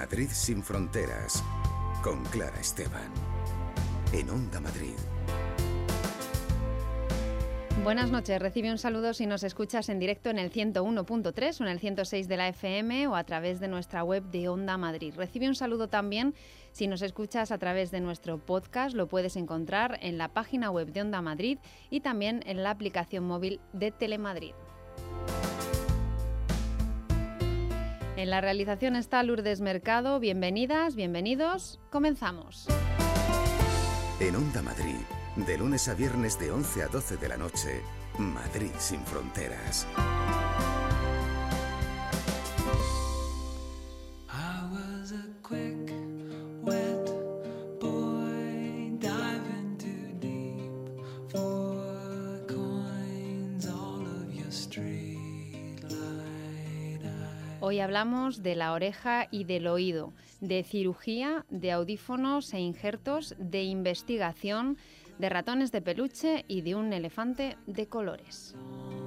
Madrid sin fronteras, con Clara Esteban, en Onda Madrid. Buenas noches, recibe un saludo si nos escuchas en directo en el 101.3 o en el 106 de la FM o a través de nuestra web de Onda Madrid. Recibe un saludo también si nos escuchas a través de nuestro podcast, lo puedes encontrar en la página web de Onda Madrid y también en la aplicación móvil de Telemadrid. En la realización está Lourdes Mercado. Bienvenidas, bienvenidos. Comenzamos. En Onda Madrid, de lunes a viernes de 11 a 12 de la noche, Madrid sin fronteras. Hoy hablamos de la oreja y del oído, de cirugía, de audífonos e injertos, de investigación, de ratones de peluche y de un elefante de colores.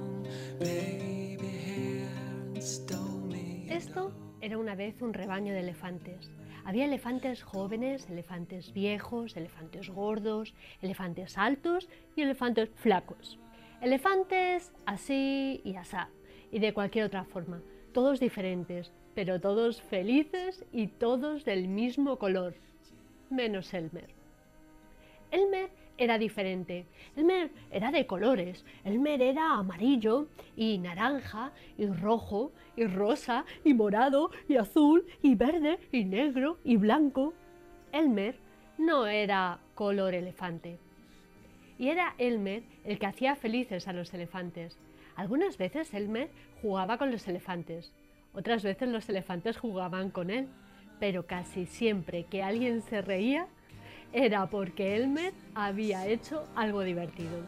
Esto era una vez un rebaño de elefantes. Había elefantes jóvenes, elefantes viejos, elefantes gordos, elefantes altos y elefantes flacos. Elefantes así y asá, y de cualquier otra forma. Todos diferentes, pero todos felices y todos del mismo color, menos Elmer. Elmer era diferente. Elmer era de colores. Elmer era amarillo y naranja y rojo y rosa y morado y azul y verde y negro y blanco. Elmer no era color elefante. Y era Elmer el que hacía felices a los elefantes. Algunas veces Elmer jugaba con los elefantes, otras veces los elefantes jugaban con él, pero casi siempre que alguien se reía era porque Elmer había hecho algo divertido.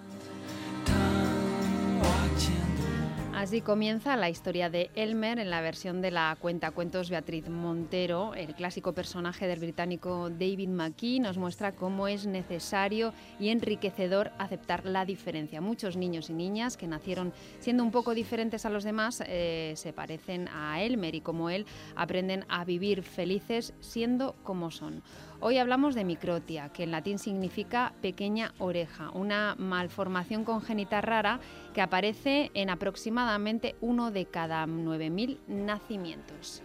Así comienza la historia de Elmer en la versión de la cuentacuentos Beatriz Montero. El clásico personaje del británico David McKee nos muestra cómo es necesario y enriquecedor aceptar la diferencia. Muchos niños y niñas que nacieron siendo un poco diferentes a los demás se parecen a Elmer y como él aprenden a vivir felices siendo como son. Hoy hablamos de microtia, que en latín significa pequeña oreja, una malformación congénita rara que aparece en aproximadamente 1 de cada 9.000 nacimientos.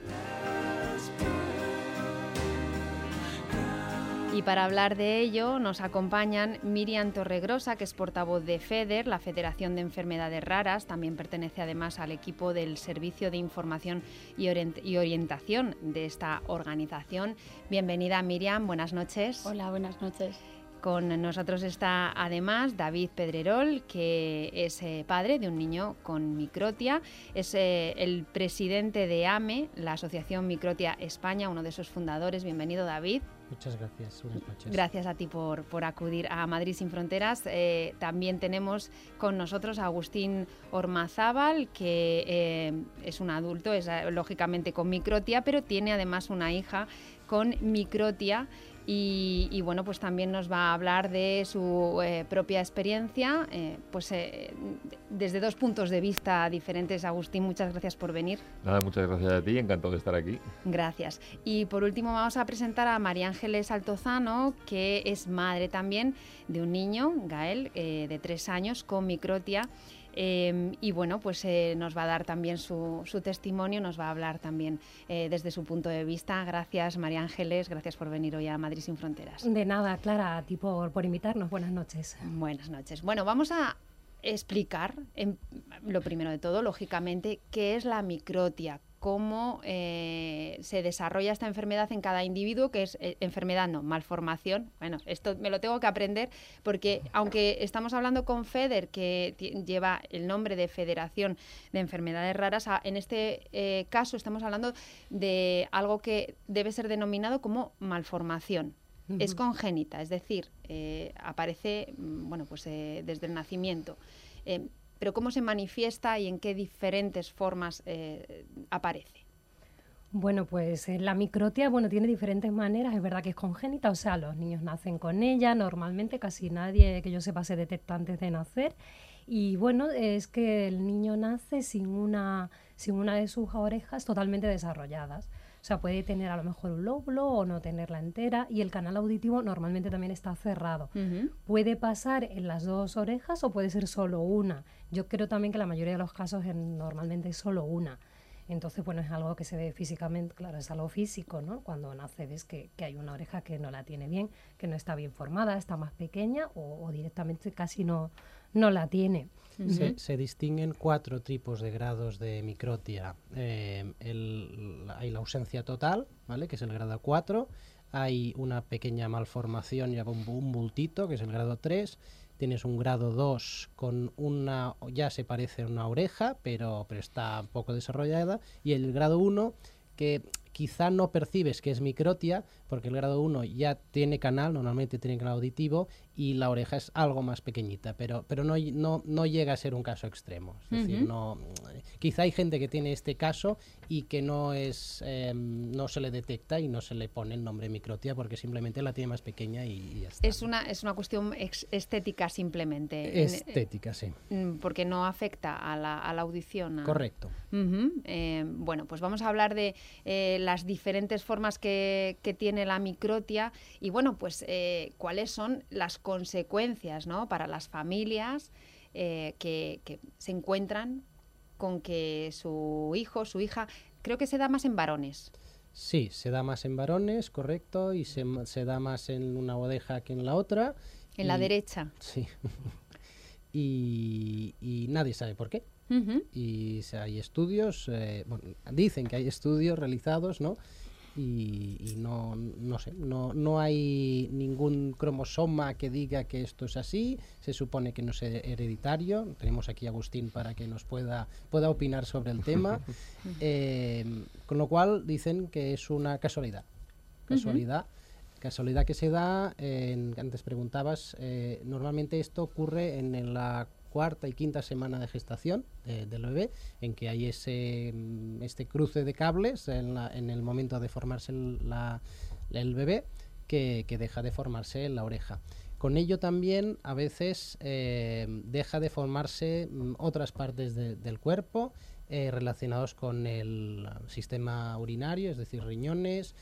Y para hablar de ello nos acompañan Miriam Torregrosa, que es portavoz de FEDER, la Federación de Enfermedades Raras. También pertenece además al equipo del Servicio de Información y Orientación de esta organización. Bienvenida, Miriam, buenas noches. Hola, buenas noches. Con nosotros está además David Pedrerol, que es padre de un niño con microtia. Es el presidente de AME, la Asociación Microtia España, uno de sus fundadores. Bienvenido, David. Muchas gracias, buenas noches. Gracias a ti por acudir a Madrid sin fronteras. También tenemos con nosotros a Agustín Ormazábal, que es un adulto, es lógicamente con microtia, pero tiene además una hija con microtia. Y bueno, pues también nos va a hablar de su propia experiencia, desde dos puntos de vista diferentes. Agustín, muchas gracias por venir. Nada, muchas gracias a ti, encantado de estar aquí. Gracias. Y por último vamos a presentar a María Ángeles Altozano, que es madre también de un niño, Gael, de 3 años, con microtia. Y bueno, pues nos va a dar también su testimonio, nos va a hablar también desde su punto de vista. Gracias, María Ángeles, gracias por venir hoy a Madrid sin fronteras. De nada, Clara, a ti por invitarnos. Buenas noches. Buenas noches. Bueno, vamos a explicar, lo primero de todo, lógicamente, qué es la microtia, cómo se desarrolla esta enfermedad en cada individuo, que es malformación. Bueno, esto me lo tengo que aprender porque aunque estamos hablando con FEDER, que lleva el nombre de Federación de Enfermedades Raras, en este caso estamos hablando de algo que debe ser denominado como malformación. Uh-huh. Es congénita, es decir, aparece desde el nacimiento. Pero ¿cómo se manifiesta y en qué diferentes formas aparece? Bueno, pues la microtia tiene diferentes maneras. Es verdad que es congénita, o sea, los niños nacen con ella. Normalmente casi nadie que yo sepa se detecta antes de nacer. Y bueno, es que el niño nace sin una de sus orejas totalmente desarrolladas. O sea, puede tener a lo mejor un lóbulo o no tenerla entera, y el canal auditivo normalmente también está cerrado. Puede pasar en las dos orejas o puede ser solo una. Yo creo también que la mayoría de los casos normalmente es solo una. Entonces, bueno, es algo que se ve físicamente, claro, es algo físico, ¿no? Cuando nace ves que hay una oreja que no la tiene bien, que no está bien formada, está más pequeña o directamente casi no la tiene. Se distinguen 4 tipos de grados de microtia. Hay la ausencia total, ¿vale?, que es el grado 4. Hay una pequeña malformación, ya un bultito, que es el grado 3. Tienes un grado 2 con ya se parece a una oreja, pero está poco desarrollada. Y el grado 1, que quizá no percibes que es microtia, porque el grado 1 ya tiene canal, normalmente tiene canal auditivo, y la oreja es algo más pequeñita, pero no llega a ser un caso extremo. Es decir, quizá hay gente que tiene este caso y que no se le detecta y no se le pone el nombre microtia porque simplemente la tiene más pequeña y ya está. Es una cuestión estética simplemente. Estética, sí. Porque no afecta a la audición. Correcto. Bueno, pues vamos a hablar de las diferentes formas que tiene la microtia y, bueno, pues cuáles son las consecuencias, ¿no?, para las familias que se encuentran con que su hijo, su hija, creo que se da más en varones. Sí, se da más en varones, correcto, y se da más en una oreja que en la otra. En la derecha. Sí. y nadie sabe por qué. Y hay estudios, dicen que hay estudios realizados, ¿no? Y no sé, no hay ningún cromosoma que diga que esto es así. Se supone que no es hereditario. Tenemos aquí a Agustín para que nos pueda opinar sobre el tema. Con lo cual dicen que es una casualidad que se da, antes preguntabas, normalmente esto ocurre en la cuarta y quinta semana de gestación del bebé, en que hay este cruce de cables en el momento de formarse el bebé, que deja de formarse la oreja. Con ello también a veces deja de formarse otras partes del cuerpo relacionados con el sistema urinario, es decir, riñones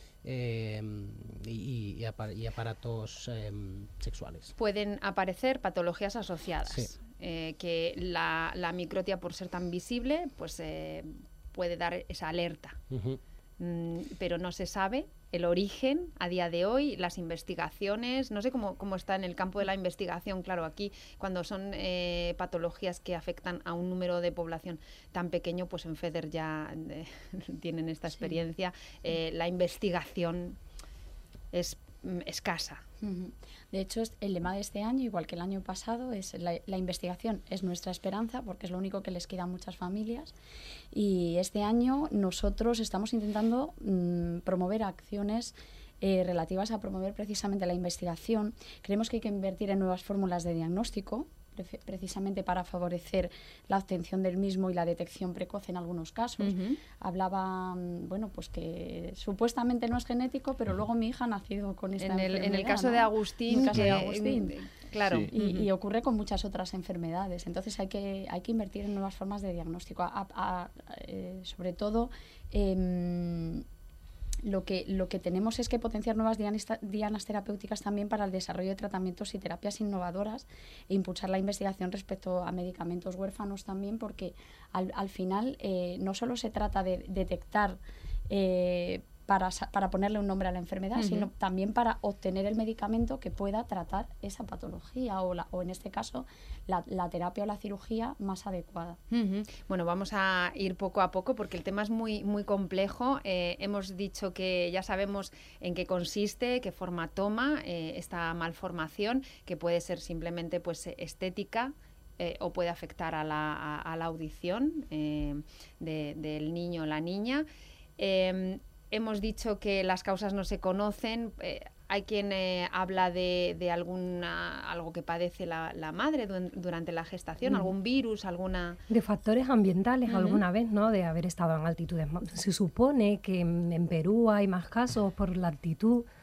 y aparatos sexuales. Pueden aparecer patologías asociadas. Sí. Que la microtia, por ser tan visible, pues puede dar esa alerta. Pero no se sabe el origen a día de hoy, las investigaciones, no sé cómo está en el campo de la investigación. Claro, aquí cuando son patologías que afectan a un número de población tan pequeño, pues en FEDER ya tienen esta experiencia. La investigación es escasa. De hecho, el lema de este año, igual que el año pasado, es la investigación es nuestra esperanza, porque es lo único que les queda a muchas familias. Y este año nosotros estamos intentando promover acciones relativas a promover precisamente la investigación. Creemos que hay que invertir en nuevas fórmulas de diagnóstico, precisamente para favorecer la obtención del mismo y la detección precoz en algunos casos. Hablaba, pues que supuestamente no es genético, pero luego mi hija ha nacido con esta enfermedad. En el caso de Agustín, claro. Sí. Y ocurre con muchas otras enfermedades. Entonces hay que invertir en nuevas formas de diagnóstico. Sobre todo, lo que tenemos es que potenciar nuevas dianas terapéuticas también para el desarrollo de tratamientos y terapias innovadoras e impulsar la investigación respecto a medicamentos huérfanos también, porque al final no solo se trata de detectar para ponerle un nombre a la enfermedad, sino también para obtener el medicamento que pueda tratar esa patología o en este caso la terapia o la cirugía más adecuada. Bueno, vamos a ir poco a poco porque el tema es muy, muy complejo. Hemos dicho que ya sabemos en qué consiste, qué forma toma esta malformación, que puede ser simplemente pues estética, o puede afectar a la audición del niño o la niña. Hemos dicho que las causas no se conocen. Hay quien habla de algo que padece la madre durante la gestación, algún virus, alguna... De factores ambientales alguna vez, ¿no? De haber estado en altitudes. Se supone que en Perú hay más casos por la altitud,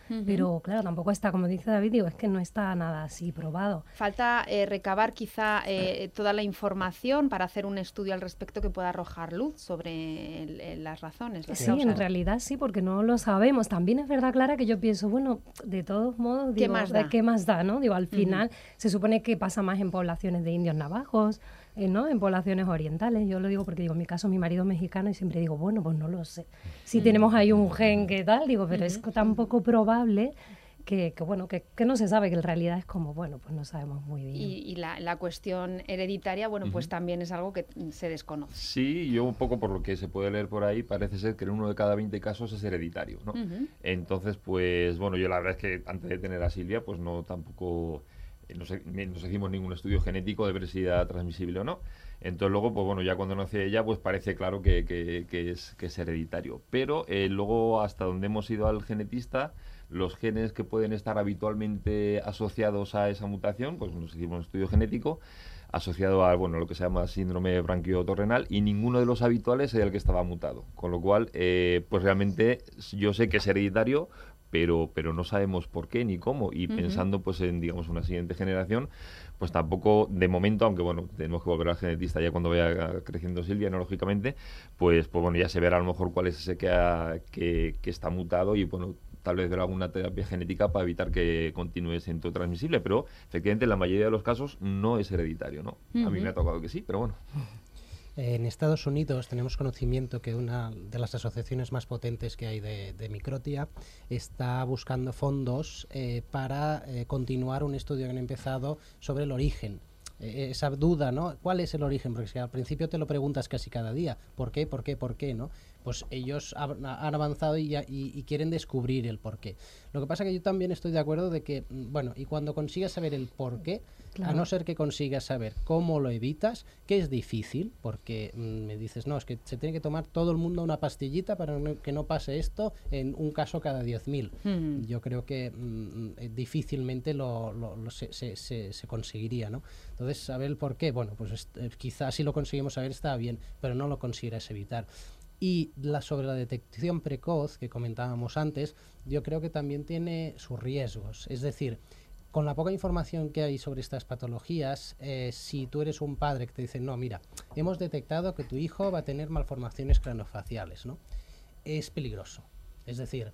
Pero claro, tampoco está, como dice David, digo, es que no está nada así probado. Falta recabar quizá toda la información para hacer un estudio al respecto que pueda arrojar luz sobre las razones, las causas. En realidad sí, porque no lo sabemos. También es verdad, Clara, que yo pienso, bueno, de todos modos, digo, ¿qué más da, no? Digo, al final se supone que pasa más en poblaciones de indios navajos, ¿no? En poblaciones orientales. Yo lo digo porque, digo, en mi caso, mi marido es mexicano y siempre digo, bueno, pues no lo sé. Si tenemos ahí un gen que tal, digo, pero es tan poco probable que no se sabe, que en realidad es como, bueno, pues no sabemos muy bien. Y la cuestión hereditaria, bueno, pues también es algo que se desconoce. Sí, yo un poco por lo que se puede leer por ahí, parece ser que en 1 de cada 20 casos es hereditario, ¿no? Entonces, pues, bueno, yo la verdad es que antes de tener a Silvia, pues no tampoco... Nos hicimos ningún estudio genético de ver si era transmisible o no. Entonces luego, pues bueno, ya cuando nace ella, pues parece claro que es hereditario. Pero luego, hasta donde hemos ido al genetista, los genes que pueden estar habitualmente asociados a esa mutación, pues nos hicimos un estudio genético asociado a, bueno, lo que se llama síndrome branquiotorrenal, y ninguno de los habituales era el que estaba mutado. Con lo cual, pues realmente yo sé que es hereditario, pero no sabemos por qué ni cómo, y pensando pues en, digamos, una siguiente generación, pues tampoco de momento, aunque bueno, tenemos que volver al genetista ya cuando vaya creciendo Silvia, no, lógicamente, pues bueno, ya se verá a lo mejor cuál es ese que está mutado, y bueno, tal vez ver alguna terapia genética para evitar que continúe siendo transmisible, pero efectivamente en la mayoría de los casos no es hereditario, ¿no? A mí me ha tocado que sí, pero bueno. En Estados Unidos tenemos conocimiento que una de las asociaciones más potentes que hay de microtia está buscando fondos para continuar un estudio que han empezado sobre el origen. Esa duda, ¿no? ¿Cuál es el origen? Porque si al principio te lo preguntas casi cada día. ¿Por qué? ¿Por qué? ¿Por qué? ¿No? Pues ellos han avanzado y quieren descubrir el por qué. Lo que pasa que yo también estoy de acuerdo de que, bueno, y cuando consigas saber el por qué, claro, a no ser que consigas saber cómo lo evitas, que es difícil, porque me dices, no, es que se tiene que tomar todo el mundo una pastillita para que no pase esto en un caso cada 10.000. Yo creo que difícilmente se conseguiría, ¿no? Entonces, saber el por qué, bueno, pues quizás si lo conseguimos saber está bien, pero no lo conseguirás evitar. Y sobre la detección precoz que comentábamos antes, yo creo que también tiene sus riesgos. Es decir, con la poca información que hay sobre estas patologías, si tú eres un padre que te dice, no, mira, hemos detectado que tu hijo va a tener malformaciones craneofaciales, ¿no? Es peligroso. Es decir,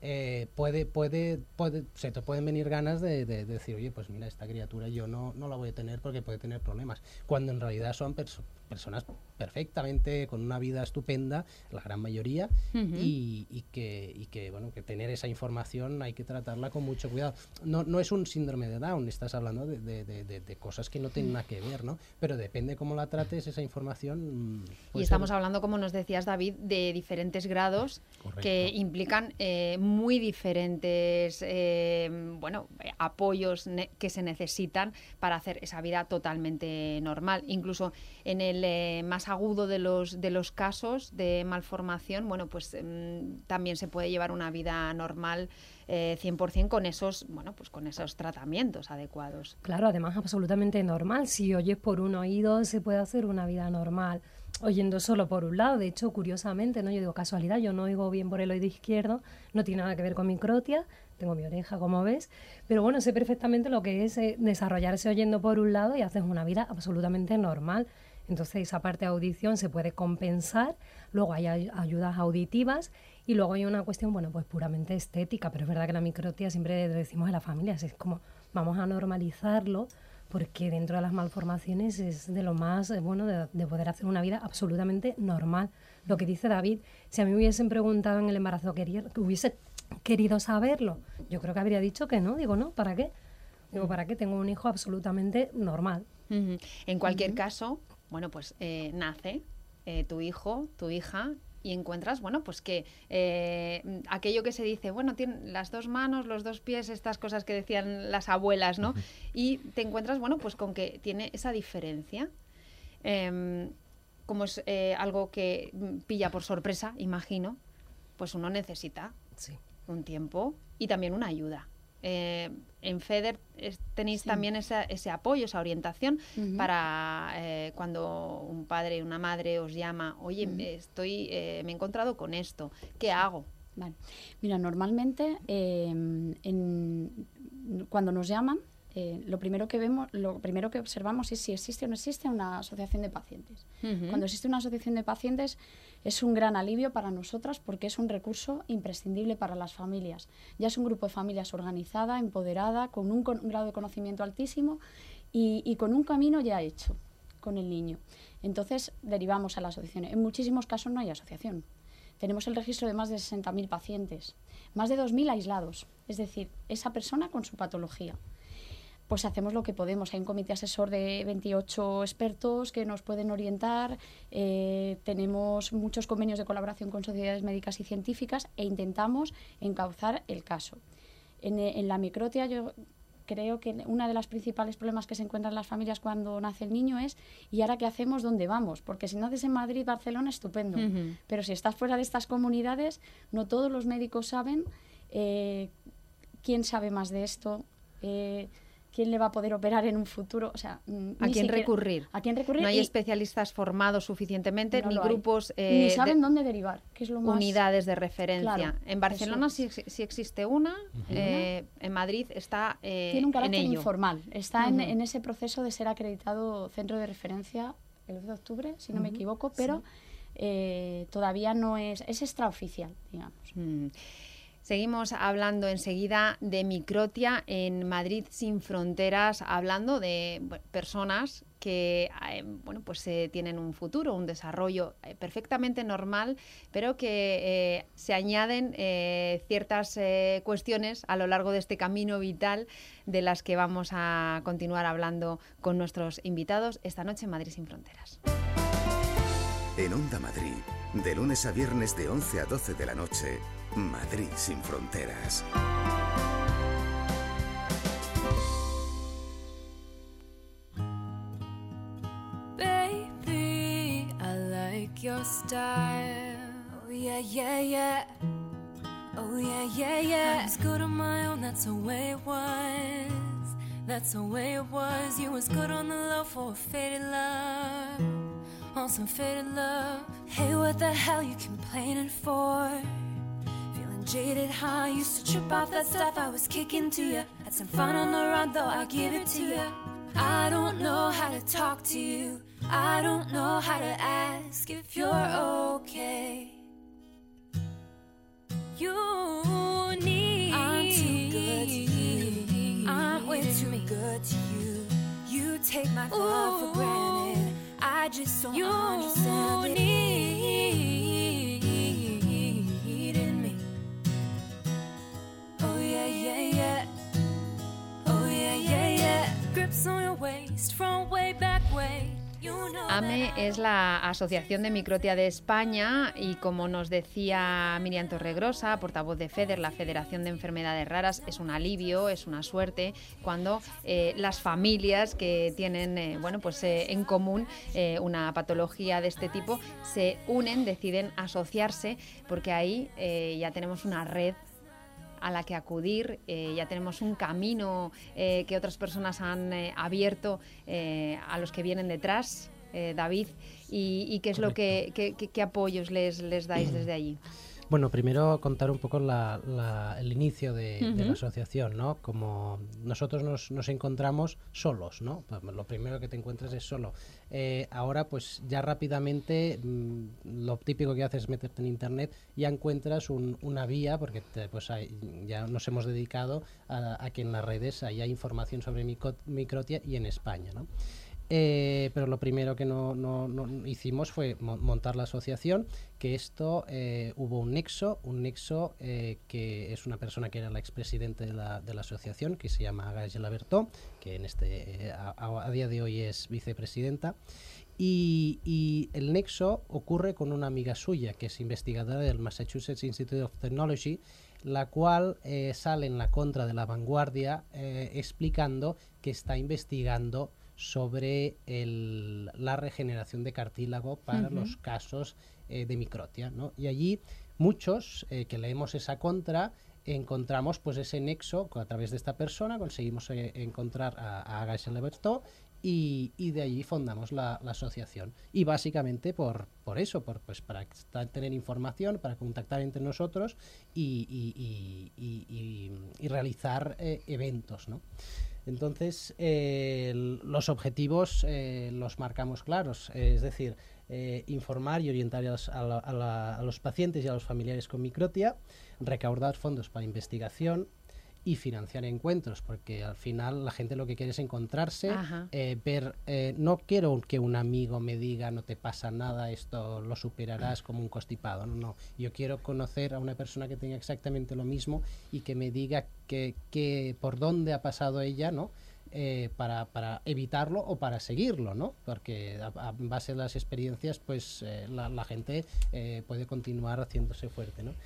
se te pueden venir ganas de decir, oye, pues mira, esta criatura yo no la voy a tener porque puede tener problemas, cuando en realidad son personas perfectamente, con una vida estupenda, la gran mayoría, y que bueno, que tener esa información hay que tratarla con mucho cuidado. No es un síndrome de Down, estás hablando de cosas que no tienen nada que ver, ¿no? Pero depende cómo la trates esa información. Y estamos hablando, como nos decías, David, de diferentes grados. Correcto. Que implican muy diferentes apoyos que se necesitan para hacer esa vida totalmente normal. Incluso en el más agudo de los casos de malformación, bueno, pues también se puede llevar una vida normal 100% con esos tratamientos adecuados. Claro, además absolutamente normal. Si oyes por un oído se puede hacer una vida normal oyendo solo por un lado. De hecho, curiosamente, ¿no? Yo digo casualidad, yo no oigo bien por el oído izquierdo, no tiene nada que ver con microtia, tengo mi oreja, como ves, pero bueno, sé perfectamente lo que es desarrollarse oyendo por un lado y haces una vida absolutamente normal. Entonces esa parte de audición se puede compensar, luego hay ayudas auditivas y luego hay una cuestión, bueno, pues puramente estética, pero es verdad que la microtia siempre decimos en la familia, es como vamos a normalizarlo, porque dentro de las malformaciones es de lo más bueno de poder hacer una vida absolutamente normal. Lo que dice David, si a mí me hubiesen preguntado en el embarazo que hubiese querido saberlo, yo creo que habría dicho que no. Digo, no, ¿para qué? Digo, ¿para qué? Tengo un hijo absolutamente normal. En cualquier caso, bueno, pues nace tu hijo, tu hija, y encuentras, bueno, pues que aquello que se dice, bueno, tienen las 2 manos, los 2 pies, estas cosas que decían las abuelas, ¿no? Y te encuentras, bueno, pues con que tiene esa diferencia. Como es algo que pilla por sorpresa, imagino, pues uno necesita un tiempo y también una ayuda. En FEDER tenéis también ese apoyo, esa orientación para cuando un padre o una madre os llama, oye, me he encontrado con esto, ¿qué hago? Vale. Mira, normalmente cuando nos llaman, lo primero que observamos es si existe o no existe una asociación de pacientes. Cuando existe una asociación de pacientes es un gran alivio para nosotras porque es un recurso imprescindible para las familias. Ya es un grupo de familias organizada, empoderada, con un grado de conocimiento altísimo y con un camino ya hecho con el niño. Entonces derivamos a la asociación. En muchísimos casos no hay asociación. Tenemos el registro de más de 60.000 pacientes, más de 2.000 aislados, es decir, esa persona con su patología. Pues hacemos lo que podemos. Hay un comité asesor de 28 expertos que nos pueden orientar, tenemos muchos convenios de colaboración con sociedades médicas y científicas e intentamos encauzar el caso. En la microtia yo creo que uno de los principales problemas que se encuentran las familias cuando nace el niño es ¿y ahora qué hacemos? ¿Dónde vamos? Porque si naces en Madrid, Barcelona, estupendo. Pero si estás fuera de estas comunidades, no todos los médicos saben quién sabe más de esto, quién le va a poder operar en un futuro, o sea, ¿A quién recurrir? ¿A quién recurrir? No hay especialistas formados suficientemente, no ni grupos... ni saben dónde derivar, que es lo más... Unidades de referencia. Claro, en Barcelona sí existe una, en Madrid está tiene un carácter en ello. informal, está en ese proceso de ser acreditado centro de referencia el 12 de octubre, si no me equivoco, pero todavía no es extraoficial, digamos. Seguimos hablando enseguida de microtia en Madrid sin fronteras, hablando de personas que tienen un futuro, un desarrollo perfectamente normal, pero que se añaden ciertas cuestiones a lo largo de este camino vital de las que vamos a continuar hablando con nuestros invitados esta noche en Madrid sin fronteras. En Onda Madrid, de lunes a viernes de 11 a 12 de la noche, Madrid sin fronteras. Baby, I like your style. Oh yeah, yeah, yeah. Oh yeah, yeah, yeah. I was good on my own, that's the way it was. That's the way it was. You was good on the low for a faded love. On some faded love. Hey, what the hell you complaining for? Feeling jaded, huh? Used to trip off that stuff I was kicking to you. Had some fun on the run, though I give it to you. I don't know how to talk to you. I don't know how to ask if you're okay. You need. I'm too good to you. I'm way too good to you. You take my love for granted. I just don't understand it. Needing me. Oh yeah, yeah, yeah. Oh yeah, yeah, yeah. Grips on your waist from way back way. AME es la Asociación de Microtia de España y, como nos decía Miriam Torregrosa, portavoz de FEDER, la Federación de Enfermedades Raras, es un alivio, es una suerte cuando las familias que tienen en común una patología de este tipo se unen, deciden asociarse, porque ahí ya tenemos una red a la que acudir, ya tenemos un camino que otras personas han abierto a los que vienen detrás, David, y qué es lo qué apoyos les dais desde allí. Bueno, primero contar un poco el inicio de la asociación, ¿no? Como nosotros nos encontramos solos, ¿no? Lo primero que te encuentras es solo. Ahora, pues ya rápidamente, lo típico que haces es meterte en internet, ya encuentras una vía, porque ya nos hemos dedicado a que en las redes haya información sobre microtia y en España, ¿no? Pero lo primero que no hicimos fue montar la asociación, que esto hubo un nexo que es una persona que era la expresidente de la asociación, que se llama Gángela Bertó, que a día de hoy es vicepresidenta, y el nexo ocurre con una amiga suya, que es investigadora del Massachusetts Institute of Technology, la cual sale en la contra de La Vanguardia explicando que está investigando sobre la regeneración de cartílago para los casos de microtia, ¿no? Y allí muchos que leemos esa contra encontramos pues ese nexo a través de esta persona, conseguimos encontrar a Gángela Bertó y de allí fundamos la asociación. Y básicamente por eso, para tener información, para contactar entre nosotros y realizar eventos, ¿no? Entonces, los objetivos los marcamos claros, es decir, informar y orientar a los pacientes y a los familiares con microtia, recaudar fondos para investigación y financiar encuentros, porque al final la gente lo que quiere es encontrarse, ver, no quiero que un amigo me diga no te pasa nada, esto lo superarás como un constipado, no, yo quiero conocer a una persona que tenga exactamente lo mismo y que me diga que por dónde ha pasado ella, ¿no? Para evitarlo o para seguirlo, ¿no? Porque a base de las experiencias, pues la gente puede continuar haciéndose fuerte, ¿no?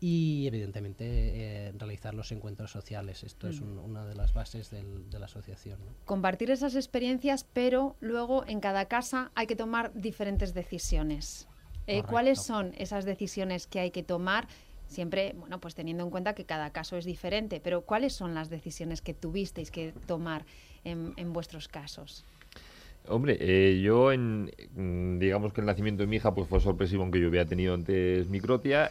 Y evidentemente realizar los encuentros sociales. Esto es una de las bases de la asociación, ¿no? Compartir esas experiencias, pero luego en cada casa hay que tomar diferentes decisiones. ¿Cuáles son esas decisiones que hay que tomar? Siempre, bueno, pues teniendo en cuenta que cada caso es diferente, pero ¿cuáles son las decisiones que tuvisteis que tomar en vuestros casos? Hombre, yo digamos que el nacimiento de mi hija pues fue sorpresivo, aunque yo había tenido antes microtia,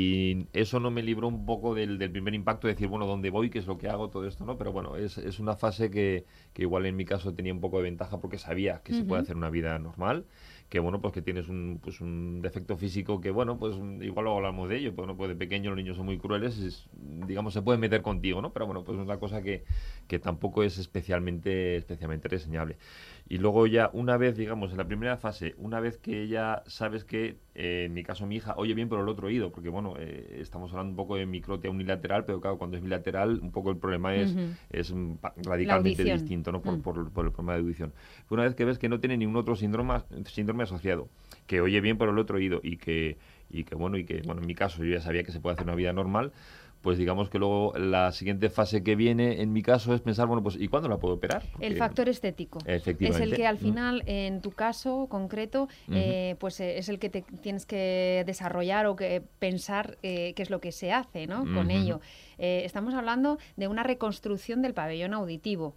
y eso no me libró un poco del primer impacto de decir, bueno, ¿dónde voy? ¿Qué es lo que hago? Todo esto, ¿no? Pero bueno, es una fase que igual en mi caso tenía un poco de ventaja porque sabía que se puede hacer una vida normal, que bueno, pues que tienes un defecto físico que bueno, pues igual luego hablamos de ello, pues, bueno, pues de pequeño los niños son muy crueles, digamos, se pueden meter contigo, ¿no? Pero bueno, pues es una cosa que tampoco es especialmente reseñable. Y luego ya una vez, digamos, en la primera fase, una vez que ya sabes que, en mi caso mi hija, oye bien por el otro oído, porque bueno, estamos hablando un poco de microtia unilateral, pero claro, cuando es bilateral, un poco el problema es radicalmente distinto, ¿no? Por el problema de audición. Una vez que ves que no tiene ningún otro síndrome asociado, que oye bien por el otro oído y que bueno, en mi caso yo ya sabía que se puede hacer una vida normal, pues digamos que luego la siguiente fase que viene en mi caso es pensar, bueno, pues ¿y cuándo la puedo operar? Porque el factor estético efectivamente es el que al final, en tu caso concreto, pues es el que te tienes que desarrollar o que pensar qué es lo que se hace, ¿no? Con ello. Estamos hablando de una reconstrucción del pabellón auditivo,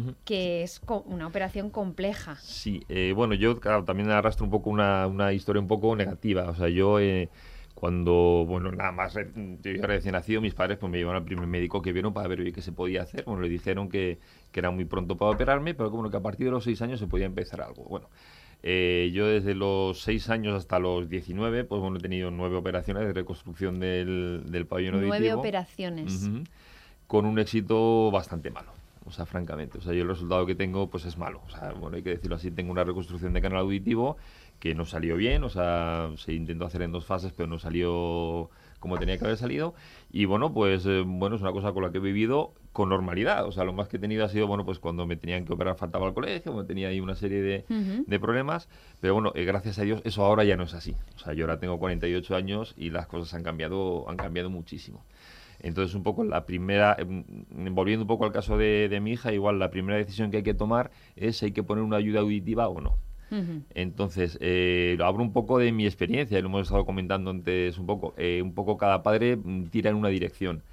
que es una operación compleja. Sí, bueno, yo claro, también arrastro un poco una historia un poco negativa, o sea, yo... Cuando, bueno, nada más, yo recién nacido, mis padres pues me llevaron al primer médico que vieron para ver oye, qué se podía hacer. Bueno, le dijeron que era muy pronto para operarme, pero que a partir de los 6 años se podía empezar algo. Bueno, yo desde los 6 años hasta los 19, pues bueno, he tenido 9 operaciones de reconstrucción del pabellón auditivo. 9 operaciones. Con un éxito bastante malo. O sea, francamente, o sea, yo el resultado que tengo pues es malo. O sea, bueno, hay que decirlo así, tengo una reconstrucción de canal auditivo que no salió bien, o sea, se intentó hacer en 2 fases, pero no salió como tenía que haber salido. Y bueno, pues bueno, es una cosa con la que he vivido con normalidad. O sea, lo más que he tenido ha sido, bueno, pues cuando me tenían que operar faltaba al colegio, me tenía ahí una serie de problemas. Pero bueno, gracias a Dios, eso ahora ya no es así. O sea, yo ahora tengo 48 años y las cosas han cambiado muchísimo. Entonces, un poco la primera, volviendo un poco al caso de mi hija, igual la primera decisión que hay que tomar es si hay que poner una ayuda auditiva o no. Entonces, hablo un poco de mi experiencia, lo hemos estado comentando antes un poco cada padre tira en una dirección.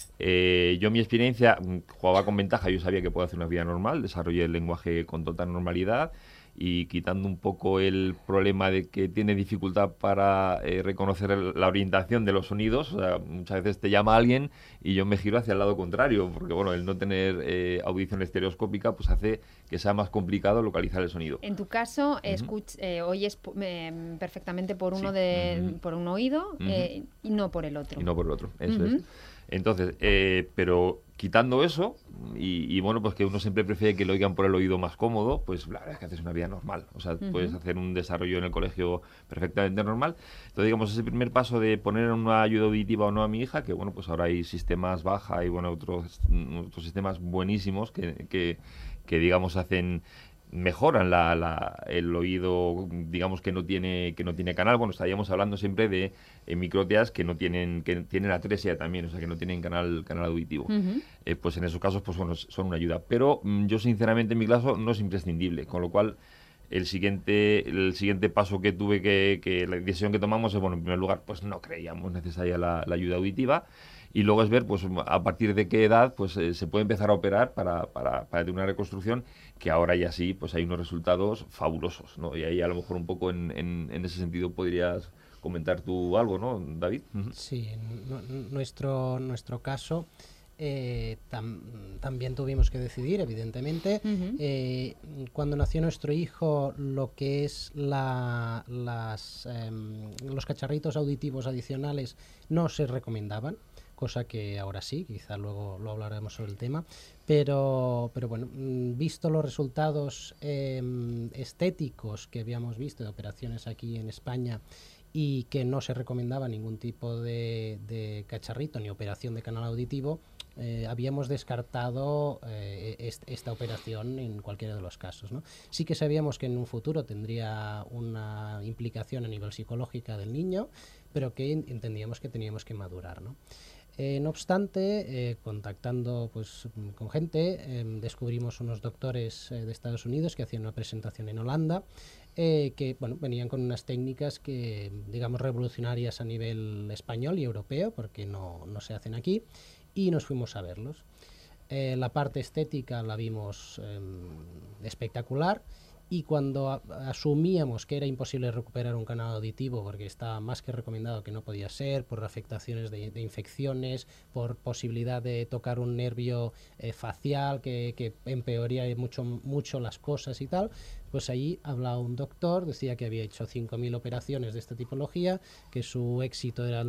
Yo mi experiencia jugaba con ventaja, yo sabía que puedo hacer una vida normal, desarrollé el lenguaje con total normalidad y quitando un poco el problema de que tiene dificultad para reconocer la orientación de los sonidos. O sea, muchas veces te llama alguien y yo me giro hacia el lado contrario, porque bueno, el no tener audición estereoscópica pues hace que sea más complicado localizar el sonido. En tu caso, oyes perfectamente por uno por un oído y no por el otro. Y no por el otro, eso es. Entonces, pero quitando eso, y bueno, pues que uno siempre prefiere que lo oigan por el oído más cómodo, pues la verdad es que haces una vida normal. O sea, puedes hacer un desarrollo en el colegio perfectamente normal. Entonces, digamos, ese primer paso de poner una ayuda auditiva o no a mi hija, que bueno, pues ahora hay sistemas Baja y bueno, otros sistemas buenísimos que digamos, mejoran el oído, digamos, que no tiene canal. Bueno, estaríamos hablando siempre de microtias que tienen atresia también, o sea, que no tienen canal auditivo. Pues en esos casos, pues bueno, son una ayuda. Pero yo, sinceramente, en mi caso, no es imprescindible, con lo cual el siguiente paso que tuve que la decisión que tomamos es, bueno, en primer lugar, pues no creíamos necesaria la ayuda auditiva. Y luego es ver, pues, a partir de qué edad pues se puede empezar a operar para tener una reconstrucción que ahora ya sí, pues hay unos resultados fabulosos, ¿no? Y ahí a lo mejor un poco en ese sentido podrías comentar tú algo, ¿no, David? Sí, en nuestro caso también tuvimos que decidir, evidentemente. Cuando nació nuestro hijo, lo que es los cacharritos auditivos adicionales no se recomendaban, cosa que ahora sí, quizá luego lo hablaremos sobre el tema, pero bueno, visto los resultados estéticos que habíamos visto de operaciones aquí en España y que no se recomendaba ningún tipo de cacharrito ni operación de canal auditivo, habíamos descartado esta operación en cualquiera de los casos, ¿no? Sí que sabíamos que en un futuro tendría una implicación a nivel psicológica del niño, pero que entendíamos que teníamos que madurar, ¿no? No obstante, contactando pues con gente, descubrimos unos doctores de Estados Unidos que hacían una presentación en Holanda, que bueno, venían con unas técnicas que, digamos, revolucionarias a nivel español y europeo, porque no se hacen aquí, y nos fuimos a verlos. La parte estética la vimos espectacular, y cuando asumíamos que era imposible recuperar un canal auditivo porque estaba más que recomendado que no podía ser, por afectaciones de infecciones, por posibilidad de tocar un nervio facial que empeoraría mucho las cosas y tal, pues ahí hablaba un doctor, decía que había hecho 5.000 operaciones de esta tipología, que su éxito era el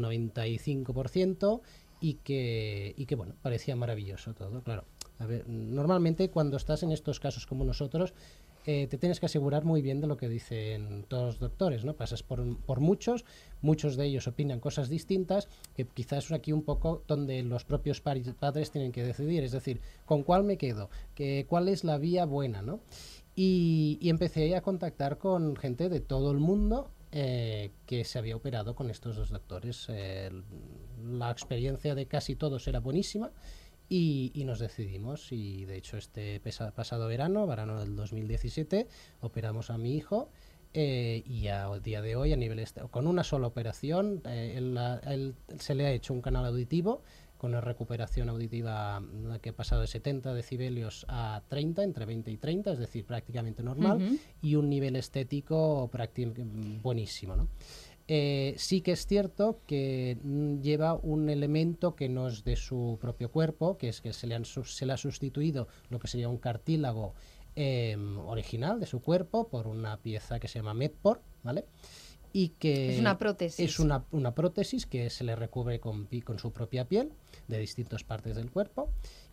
95%, y que bueno, parecía maravilloso todo. Claro, a ver, normalmente cuando estás en estos casos como nosotros, te tienes que asegurar muy bien de lo que dicen todos los doctores, ¿no? Pasas por muchos de ellos opinan cosas distintas, que quizás es aquí un poco donde los propios padres tienen que decidir, es decir, ¿con cuál me quedo? ¿Cuál es la vía buena, ¿no? Y empecé a contactar con gente de todo el mundo que se había operado con estos dos doctores. La experiencia de casi todos era buenísima. Y nos decidimos, y de hecho este pasado verano del 2017, operamos a mi hijo, y a día de hoy, a nivel con una sola operación, se le ha hecho un canal auditivo con una recuperación auditiva que ha pasado de 70 decibelios a 30, entre 20 y 30, es decir, prácticamente normal, y un nivel estético buenísimo, ¿no? Sí que es cierto que lleva un elemento que no es de su propio cuerpo, que es que se le ha sustituido lo que sería un cartílago original de su cuerpo por una pieza que se llama Medport, ¿vale? Y que es una prótesis. Es una prótesis que se le recubre con su propia piel de distintas partes del cuerpo.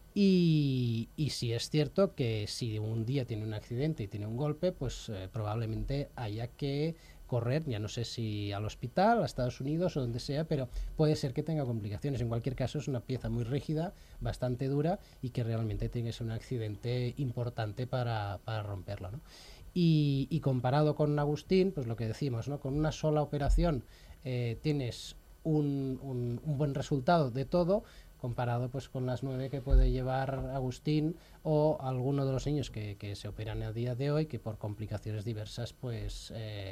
Y sí es cierto que si un día tiene un accidente y tiene un golpe, pues probablemente haya que correr, ya no sé si al hospital, a Estados Unidos o donde sea, pero puede ser que tenga complicaciones. En cualquier caso, es una pieza muy rígida, bastante dura, y que realmente tiene que ser un accidente importante para romperla, ¿no? Y comparado con Agustín, pues lo que decimos, ¿no? Con una sola operación tienes un buen resultado de todo, comparado pues con las 9 que puede llevar Agustín o alguno de los niños que se operan a día de hoy, que por complicaciones diversas pues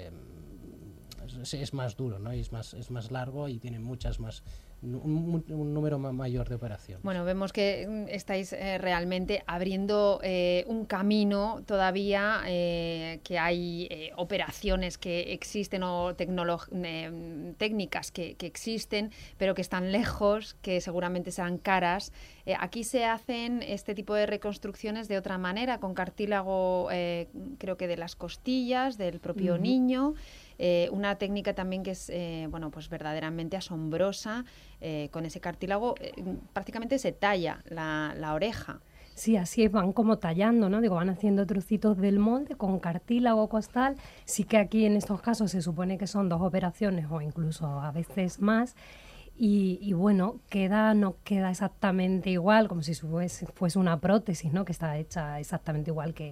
es más duro, ¿no? Y es más largo y tiene un número mayor de operaciones. Bueno, vemos que estáis realmente abriendo un camino todavía, que hay operaciones que existen o técnicas que existen, pero que están lejos, que seguramente serán caras. Aquí se hacen este tipo de reconstrucciones de otra manera, con cartílago, creo que de las costillas, del propio niño. Una técnica también que es pues verdaderamente asombrosa, con ese cartílago prácticamente se talla la oreja. Sí, así es, van como tallando, ¿no? Digo, van haciendo trocitos del molde con cartílago costal. Sí que aquí en estos casos se supone que son 2 operaciones o incluso a veces más. Y bueno, no queda exactamente igual, como si fuese una prótesis, ¿no? Que está hecha exactamente igual que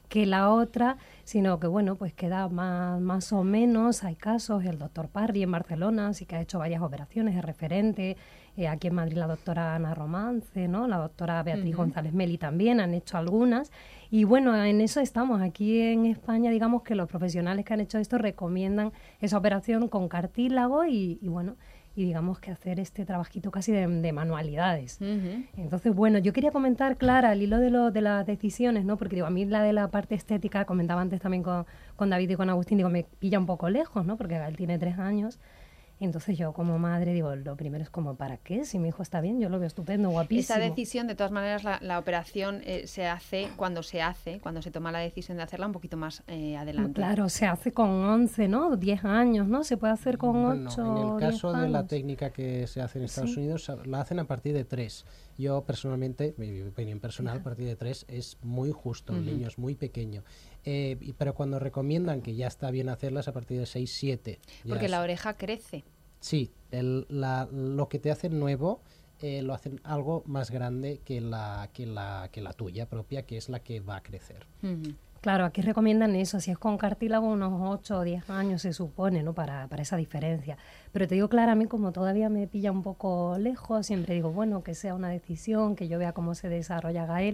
que la otra, sino que bueno, pues queda más o menos. Hay casos, el doctor Parry en Barcelona sí que ha hecho varias operaciones, es referente. Aquí en Madrid la doctora Ana Romance, ¿no? La doctora Beatriz González Meli también han hecho algunas. Y bueno, en eso estamos. Aquí en España, digamos que los profesionales que han hecho esto recomiendan esa operación con cartílago y bueno, y digamos que hacer este trabajito casi de manualidades. Entonces, bueno, yo quería comentar, Clara, al hilo de las decisiones, ¿no? Porque digo, a mí la de la parte estética, comentaba antes también con David y con Agustín, digo, me pilla un poco lejos, ¿no? Porque él tiene 3 años. Entonces yo como madre digo, lo primero es como, ¿para qué? Si mi hijo está bien, yo lo veo estupendo, guapísimo. Esa decisión, de todas maneras, la operación se hace, cuando se toma la decisión de hacerla un poquito más adelante. Claro, se hace con 11, ¿no? 10 años, ¿no? Se puede hacer con 8, en el caso 10 de la años. técnica que se hace en Estados Unidos, la hacen a partir de 3. Yo personalmente, mi opinión personal, a partir de 3 es muy justo, el niño es muy pequeño. Pero cuando recomiendan que ya está bien hacerlas a partir de 6, 7. Porque la oreja crece. Sí, lo que te hacen nuevo lo hacen algo más grande que la tuya propia, que es la que va a crecer. Claro, aquí recomiendan eso, si es con cartílago unos 8 o 10 años se supone, ¿no? Para esa diferencia. Pero te digo, Clara, a mí como todavía me pilla un poco lejos, siempre digo, bueno, que sea una decisión, que yo vea cómo se desarrolla Gael.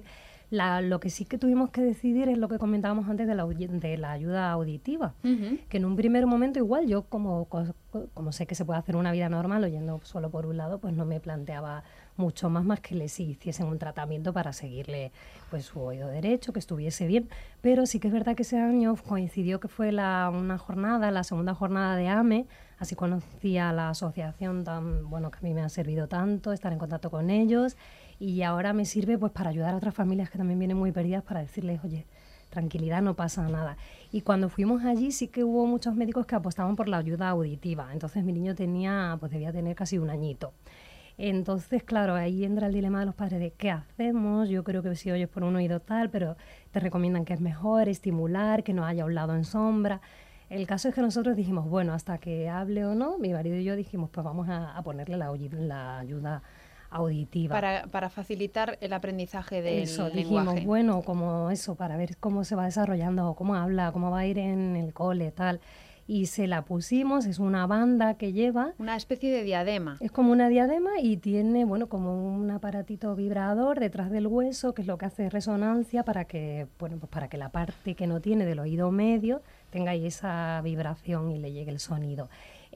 Lo que sí que tuvimos que decidir es lo que comentábamos antes de la ayuda auditiva, que en un primer momento igual yo como sé que se puede hacer una vida normal oyendo solo por un lado, pues no me planteaba mucho más que le hiciesen un tratamiento para seguirle pues su oído derecho, que estuviese bien. Pero sí que es verdad que ese año coincidió que fue la segunda jornada de AME, así conocí a la asociación tan bueno que a mí me ha servido tanto, estar en contacto con ellos. Y ahora me sirve pues para ayudar a otras familias que también vienen muy perdidas, para decirles, oye, tranquilidad, no pasa nada. Y cuando fuimos allí sí que hubo muchos médicos que apostaban por la ayuda auditiva. Entonces mi niño debía tener casi 1 añito. Entonces, claro, ahí entra el dilema de los padres de ¿qué hacemos? Yo creo que si oyes por un oído tal, pero te recomiendan que es mejor estimular, que no haya un lado en sombra. El caso es que nosotros dijimos, bueno, hasta que hable o no, mi marido y yo dijimos, pues vamos a ponerle la ayuda auditiva. Para facilitar el aprendizaje del eso, lenguaje. Dijimos, bueno, como eso, para ver cómo se va desarrollando, cómo habla, cómo va a ir en el cole, tal. Y se la pusimos, es una banda que lleva. Una especie de diadema. Es como una diadema y tiene, bueno, como un aparatito vibrador detrás del hueso, que es lo que hace resonancia para que, bueno, pues para que la parte que no tiene del oído medio tenga ahí esa vibración y le llegue el sonido.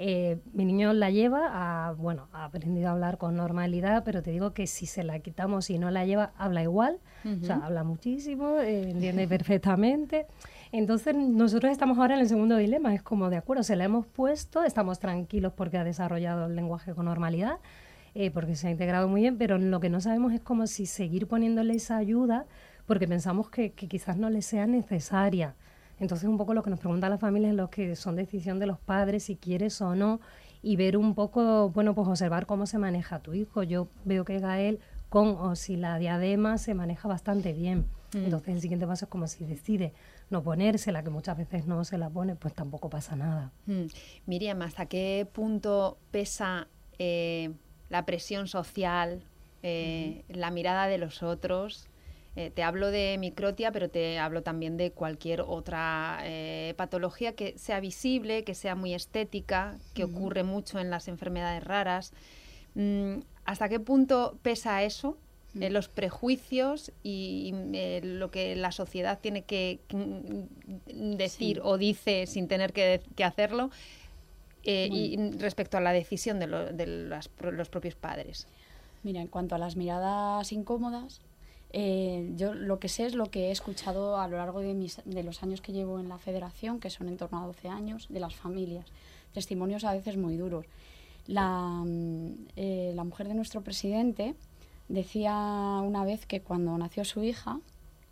Mi niño la lleva, ha aprendido a hablar con normalidad, pero te digo que si se la quitamos y no la lleva, habla igual, o sea, habla muchísimo, entiende perfectamente. Entonces nosotros estamos ahora en el segundo dilema, es como, de acuerdo, se la hemos puesto, estamos tranquilos porque ha desarrollado el lenguaje con normalidad, porque se ha integrado muy bien, pero lo que no sabemos es como si seguir poniéndole esa ayuda, porque pensamos que quizás no le sea necesaria. Entonces un poco lo que nos preguntan las familias es lo que son decisión de los padres, si quieres o no, y ver un poco, bueno, pues observar cómo se maneja tu hijo. Yo veo que Gael con o sin la diadema se maneja bastante bien. Entonces el siguiente paso es como si decide no ponérsela, que muchas veces no se la pone, pues tampoco pasa nada. Miriam, ¿hasta qué punto pesa la presión social, la mirada de los otros? Te hablo de microtia, pero te hablo también de cualquier otra patología que sea visible, que sea muy estética, que ocurre mucho en las enfermedades raras. ¿Hasta qué punto pesa eso? Los prejuicios y lo que la sociedad tiene que decir o dice sin tener que hacerlo, y respecto a la decisión de los propios padres. Mira, en cuanto a las miradas incómodas, yo lo que sé es lo que he escuchado a lo largo de los años que llevo en la federación, que son en torno a 12 años, de las familias. Testimonios a veces muy duros. La mujer de nuestro presidente decía una vez que cuando nació su hija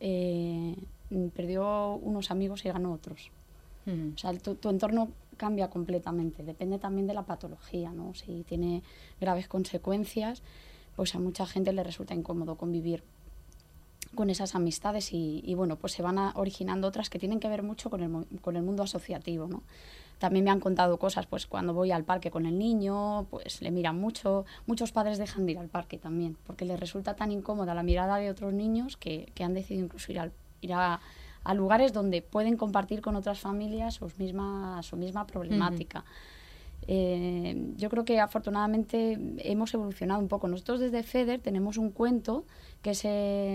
perdió unos amigos y ganó otros. O sea, tu entorno cambia completamente. Depende también de la patología, ¿no? Si tiene graves consecuencias, pues a mucha gente le resulta incómodo convivir con esas amistades y bueno, pues se van originando otras que tienen que ver mucho con el mundo asociativo, ¿no? También me han contado cosas, pues cuando voy al parque con el niño, pues le miran mucho. Muchos padres dejan de ir al parque también, porque les resulta tan incómoda la mirada de otros niños que han decidido incluso ir a a lugares donde pueden compartir con otras familias su misma problemática. Yo creo que afortunadamente hemos evolucionado un poco. Nosotros desde FEDER tenemos un cuento que es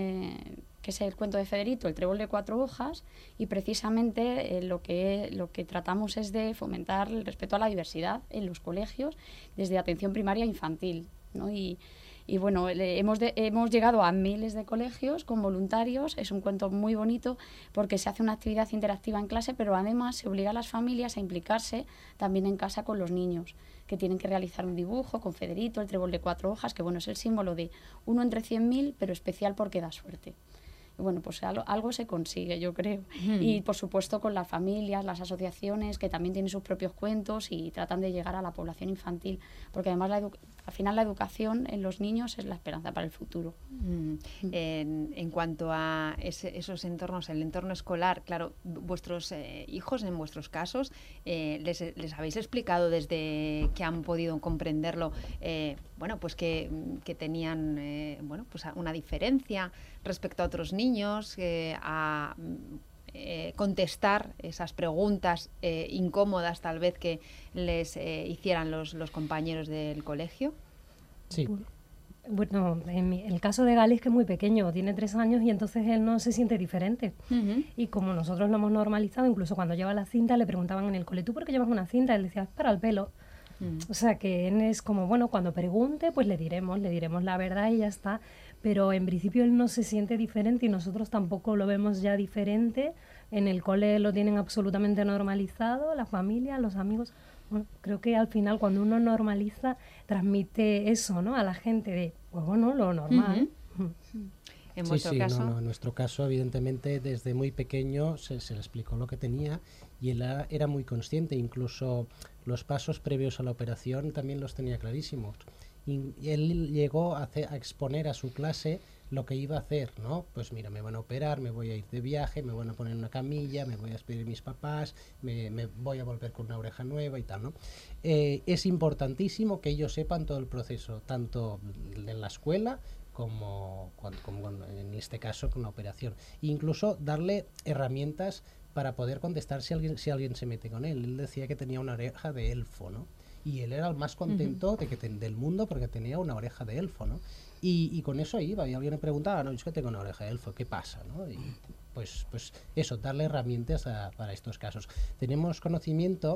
el cuento de Federito, El trébol de 4 hojas, y precisamente lo que tratamos es de fomentar el respeto a la diversidad en los colegios desde atención primaria e infantil, ¿no? Y bueno, hemos llegado a miles de colegios con voluntarios. Es un cuento muy bonito porque se hace una actividad interactiva en clase, pero además se obliga a las familias a implicarse también en casa con los niños, que tienen que realizar un dibujo con Federito, el trébol de 4 hojas, que bueno, es el símbolo de 1 entre 100.000, pero especial porque da suerte. Y bueno, pues algo se consigue, yo creo. Y por supuesto con las familias, las asociaciones, que también tienen sus propios cuentos y tratan de llegar a la población infantil, porque además al final la educación en los niños es la esperanza para el futuro. En cuanto a esos entornos, el entorno escolar, claro, vuestros hijos, en vuestros casos, les habéis explicado desde que han podido comprenderlo, bueno, pues que tenían pues una diferencia respecto a otros niños, a contestar esas preguntas incómodas tal vez que les hicieran los compañeros del colegio. Sí. Bueno, el caso de Gali es que es muy pequeño, tiene 3 años y entonces él no se siente diferente. Y como nosotros lo hemos normalizado, incluso cuando lleva la cinta le preguntaban en el cole, ¿tú por qué llevas una cinta? Él decía, es para el pelo. O sea que él es como, bueno, cuando pregunte, pues le diremos la verdad y ya está. Pero en principio él no se siente diferente y nosotros tampoco lo vemos ya diferente. En el cole lo tienen absolutamente normalizado, la familia, los amigos. Bueno, creo que al final cuando uno normaliza, transmite eso, ¿no? A la gente de, pues bueno, lo normal. En vuestro caso. En nuestro caso, evidentemente, desde muy pequeño se le explicó lo que tenía y él era muy consciente, incluso los pasos previos a la operación también los tenía clarísimos. Y él llegó a exponer a su clase lo que iba a hacer, ¿no? Pues mira, me van a operar, me voy a ir de viaje, me van a poner en una camilla, me voy a despedir de mis papás, me voy a volver con una oreja nueva y tal, ¿no? Es importantísimo que ellos sepan todo el proceso, tanto en la escuela como en este caso con la operación. E incluso darle herramientas para poder contestar si alguien se mete con él. Él decía que tenía una oreja de elfo, ¿no? Y él era el más contento del mundo porque tenía una oreja de elfo, ¿no? Y con eso iba, y alguien le preguntaba, no, es que tengo una oreja de elfo, ¿qué pasa? ¿No? Y pues eso, darle herramientas para estos casos. Tenemos conocimiento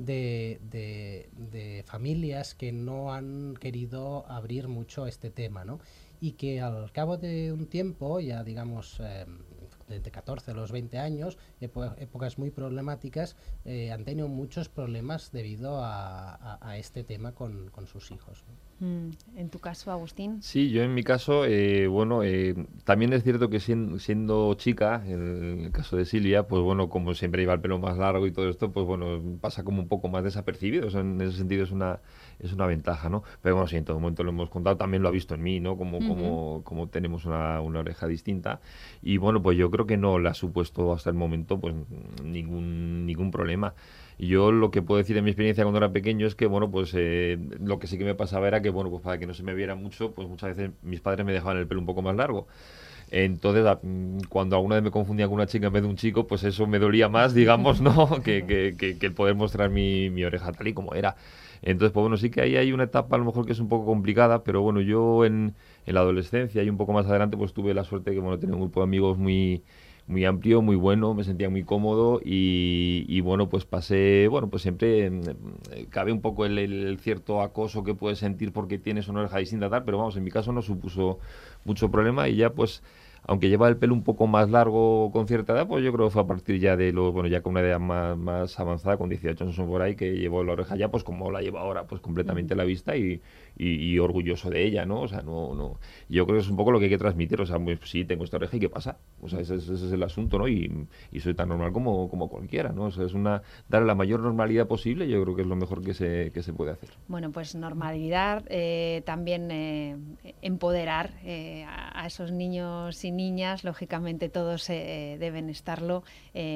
de familias que no han querido abrir mucho este tema, ¿no? Y que al cabo de un tiempo, ya digamos de 14 a los 20 años, épocas muy problemáticas, han tenido muchos problemas debido a este tema con sus hijos, ¿no? ¿En tu caso, Agustín? Sí, yo en mi caso, también es cierto que siendo chica, en el caso de Silvia, pues bueno, como siempre lleva el pelo más largo y todo esto, pues bueno, pasa como un poco más desapercibido. O sea, en ese sentido es una ventaja, ¿no? Pero bueno, sí, en todo momento lo hemos contado, también lo ha visto en mí, ¿no? Como tenemos una oreja distinta. Y bueno, pues yo creo que no le ha supuesto hasta el momento pues ningún problema. Yo lo que puedo decir de mi experiencia cuando era pequeño es que, bueno, pues lo que sí que me pasaba era que, bueno, pues para que no se me viera mucho, pues muchas veces mis padres me dejaban el pelo un poco más largo. Entonces, cuando alguna vez me confundía con una chica en vez de un chico, pues eso me dolía más, digamos, ¿no? que el poder mostrar mi oreja tal y como era. Entonces, pues bueno, sí que ahí hay una etapa a lo mejor que es un poco complicada, pero bueno, yo en la adolescencia y un poco más adelante, pues tuve la suerte que, bueno, tenía un grupo de amigos muy amplio, muy bueno, me sentía muy cómodo y bueno, pues pasé, bueno, pues siempre cabe un poco el cierto acoso que puedes sentir porque tienes una oreja distinta tal, pero vamos, en mi caso no supuso mucho problema y ya pues, aunque lleva el pelo un poco más largo con cierta edad, pues yo creo que fue a partir ya ya con una edad más avanzada, con 18 años por ahí, que llevo la oreja ya pues como la llevo ahora, pues completamente a la vista y orgulloso de ella, ¿no? O sea, no. Yo creo que es un poco lo que hay que transmitir, o sea, pues sí, tengo esta oreja y ¿qué pasa? O sea, ese es el asunto, ¿no? Y soy tan normal como cualquiera, ¿no? O sea, es darle la mayor normalidad posible, yo creo que es lo mejor que se puede hacer. Bueno, pues normalidad, también empoderar a esos niños y niñas, lógicamente todos deben estarlo,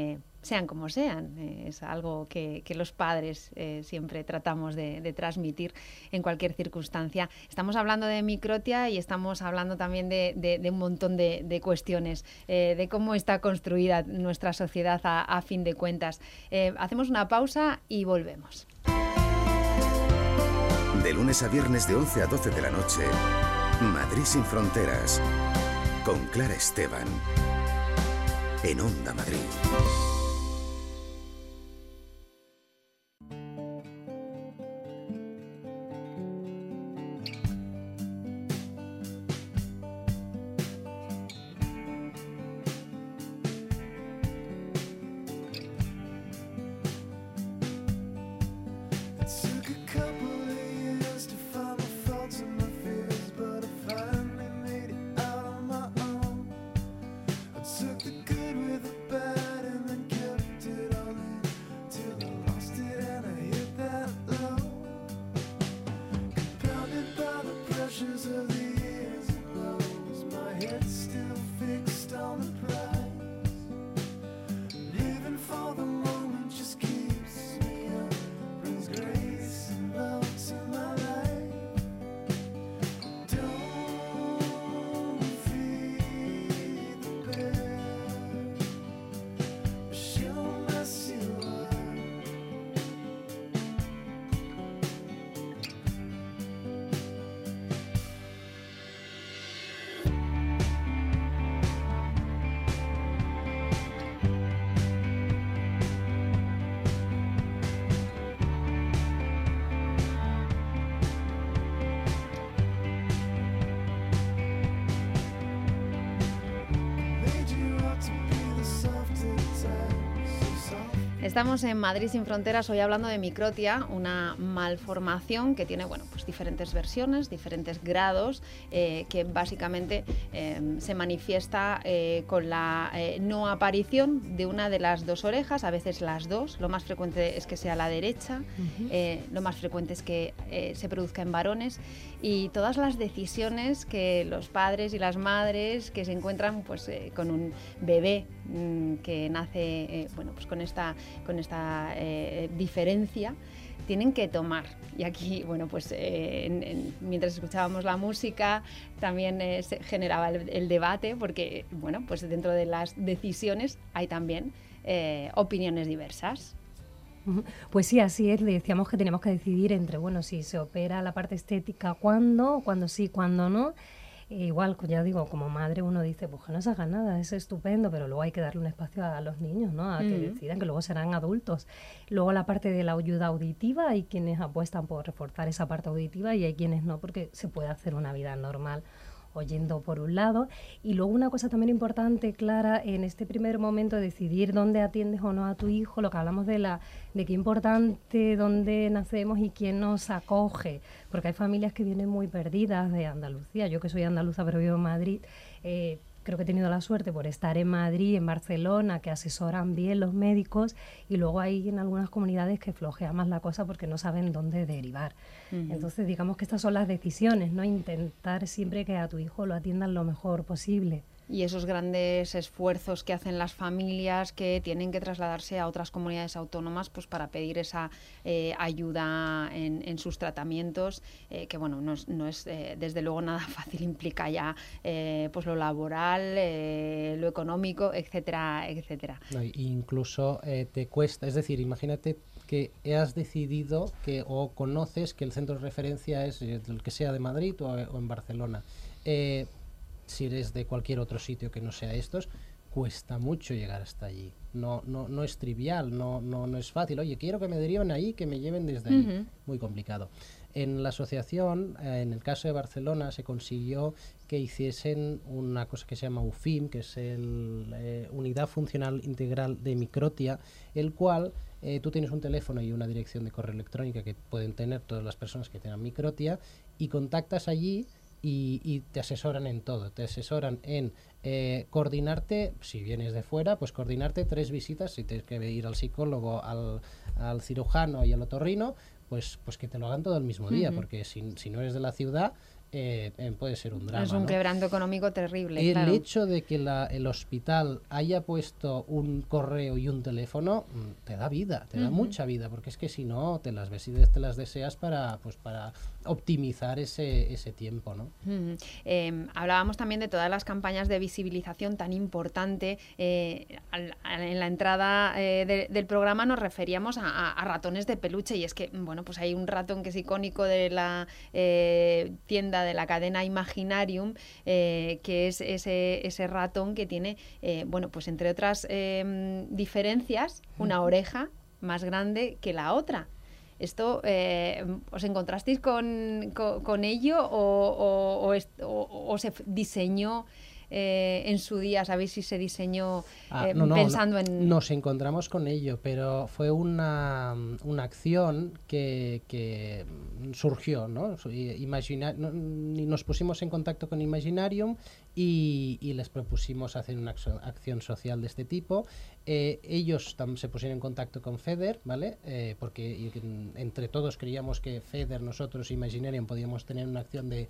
sean como sean. Es algo que los padres siempre tratamos de transmitir en cualquier circunstancia. Estamos hablando de microtia y estamos hablando también de un montón de cuestiones, de cómo está construida nuestra sociedad a fin de cuentas. Hacemos una pausa y volvemos. De lunes a viernes de 11 a 12 de la noche, Madrid sin fronteras, con Clara Esteban, en Onda Madrid. Estamos en Madrid sin fronteras hoy hablando de microtia, una malformación que tiene, bueno, pues diferentes versiones, diferentes grados, que básicamente se manifiesta con la no aparición de una de las dos orejas, a veces las dos. Lo más frecuente es que sea la derecha, lo más frecuente es que se produzca en varones, y todas las decisiones que los padres y las madres que se encuentran pues con un bebé que nace bueno, pues con esta diferencia, tienen que tomar. Y aquí, bueno, pues mientras escuchábamos la música también se generaba el debate, porque, bueno, pues dentro de las decisiones hay también opiniones diversas. Pues sí, así es. Le decíamos que tenemos que decidir entre, bueno, si se opera la parte estética, cuándo sí, cuándo no. Igual, ya digo, como madre uno dice, pues que no se haga nada, es estupendo, pero luego hay que darle un espacio a los niños, ¿no? A que decidan, que luego serán adultos. Luego la parte de la ayuda auditiva, hay quienes apuestan por reforzar esa parte auditiva y hay quienes no, porque se puede hacer una vida normal oyendo por un lado. Y luego una cosa también importante, Clara, en este primer momento, decidir dónde atiendes o no a tu hijo, lo que hablamos de qué importante dónde nacemos y quién nos acoge, porque hay familias que vienen muy perdidas de Andalucía. Yo que soy andaluza pero vivo en Madrid, creo que he tenido la suerte por estar en Madrid, en Barcelona, que asesoran bien los médicos, y luego hay en algunas comunidades que flojea más la cosa porque no saben dónde derivar. Entonces, digamos que estas son las decisiones, ¿no? Intentar siempre que a tu hijo lo atiendan lo mejor posible. Y esos grandes esfuerzos que hacen las familias que tienen que trasladarse a otras comunidades autónomas pues para pedir esa ayuda en sus tratamientos, que bueno, no es desde luego nada fácil, implica ya pues lo laboral, lo económico, etcétera, etcétera. No, incluso te cuesta, es decir, imagínate que has decidido o conoces que el centro de referencia es el que sea de Madrid o en Barcelona. Si eres de cualquier otro sitio que no sea estos, cuesta mucho llegar hasta allí. No es trivial, no es fácil. Oye, quiero que me deriven ahí, que me lleven desde ahí. Muy complicado. En la asociación, en el caso de Barcelona, se consiguió que hiciesen una cosa que se llama UFIM, que es Unidad Funcional Integral de Microtia, el cual tú tienes un teléfono y una dirección de correo electrónica que pueden tener todas las personas que tengan microtia, y contactas allí y te asesoran en todo. Te asesoran en coordinarte, si vienes de fuera, pues coordinarte 3 visitas, si tienes que ir al psicólogo, al cirujano y al otorrino, pues que te lo hagan todo el mismo día, porque si no eres de la ciudad, puede ser un drama. Es un ¿no? quebranto económico terrible. El claro. hecho de que el hospital haya puesto un correo y un teléfono te da vida, te da mucha vida, porque es que si no te las ves y te las deseas para optimizar ese tiempo, ¿no? Hablábamos también de todas las campañas de visibilización tan importante. En la entrada del programa nos referíamos a ratones de peluche, y es que, bueno, pues hay un ratón que es icónico de la tienda de la cadena Imaginarium, que es ese ratón que tiene, bueno, pues entre otras diferencias, una oreja más grande que la otra. ¿Esto os encontrasteis con ello o se diseñó en su día? ¿Sabéis si se diseñó pensando en...? Nos encontramos con ello, pero fue una acción que surgió, ¿no? Nos pusimos en contacto con Imaginarium y les propusimos hacer una acción social de este tipo. Ellos se pusieron en contacto con FEDER, ¿vale? Porque entre todos creíamos que FEDER, nosotros, Imaginarium, podíamos tener una acción de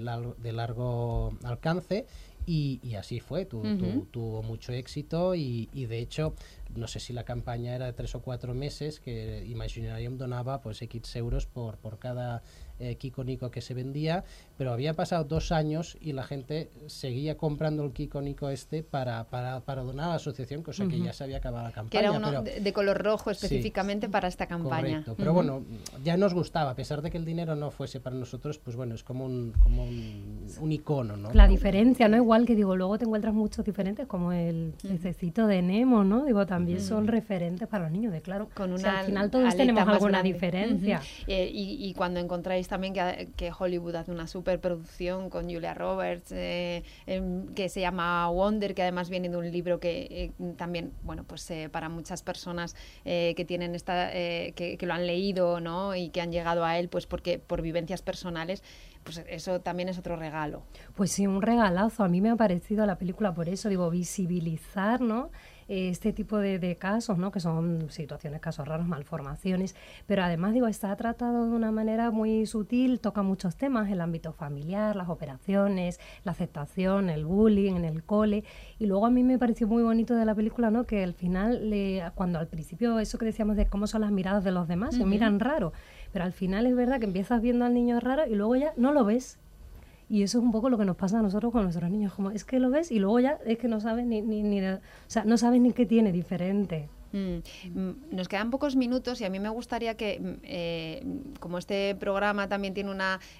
largo alcance. Y así fue, tuvo mucho éxito y de hecho, no sé si la campaña era de 3 o 4 meses, que Imaginarium donaba pues X euros por cada Kiko Nico que se vendía, pero había pasado 2 años y la gente seguía comprando el Kiko Nico para donar a la asociación, cosa que ya se había acabado la campaña. Que era uno de color rojo específicamente para esta campaña. Correcto, pero bueno, ya nos gustaba, a pesar de que el dinero no fuese para nosotros, pues bueno, es como un icono, ¿no? La diferencia, ¿no? Igual que digo, luego te encuentras muchos diferentes, como el pececito de Nemo, ¿no? Digo, también son referentes para los niños, de claro. Con una al final todos tenemos alguna diferencia. Y cuando encontráis también que Hollywood hace una superproducción con Julia Roberts, que se llama Wonder, que además viene de un libro que también, bueno, pues para muchas personas que tienen que lo han leído, ¿no? Y que han llegado a él, pues porque por vivencias personales, pues eso también es otro regalo. Pues sí, un regalazo. A mí me ha parecido la película por eso, digo, visibilizar, ¿no? Este tipo de casos, ¿no? Que son situaciones, casos raros, malformaciones, pero además, digo, está tratado de una manera muy sutil, toca muchos temas, el ámbito familiar, las operaciones, la aceptación, el bullying en el cole, y luego a mí me pareció muy bonito de la película, ¿no? Que al final, cuando al principio eso que decíamos de cómo son las miradas de los demás, se miran raro, pero al final es verdad que empiezas viendo al niño raro y luego ya no lo ves. Y eso es un poco lo que nos pasa a nosotros con nuestros niños, como es que lo ves y luego ya es que no sabes no sabes ni qué tiene diferente. Nos quedan pocos minutos y a mí me gustaría que, como este programa también tiene